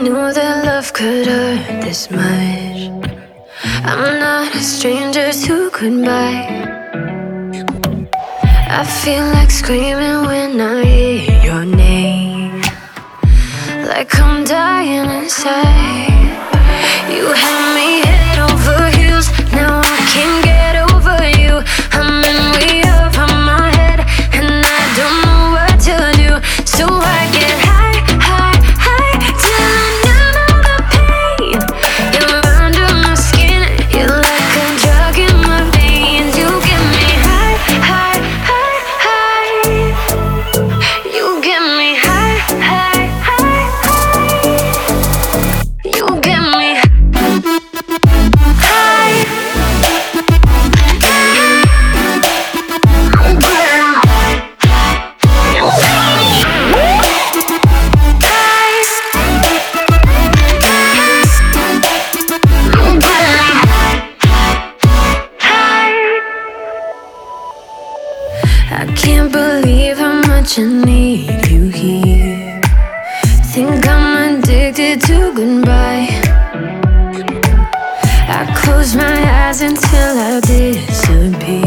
knew that love could hurt this much. I'm not a stranger to goodbye. I feel like screaming when I hear your name, like I'm dying inside. You had me head over heels, now I can't get over you. I'm in way over my head, and I don't know what to do. So I get high, high, high, till I numb all the pain. You're under my skin, you're like a drug in my veins. You get me high, high, high, high. You get me high, high, high, high. You get me high. I can't believe how much I need you here. Think I'm addicted to goodbye. I close my eyes until I disappear.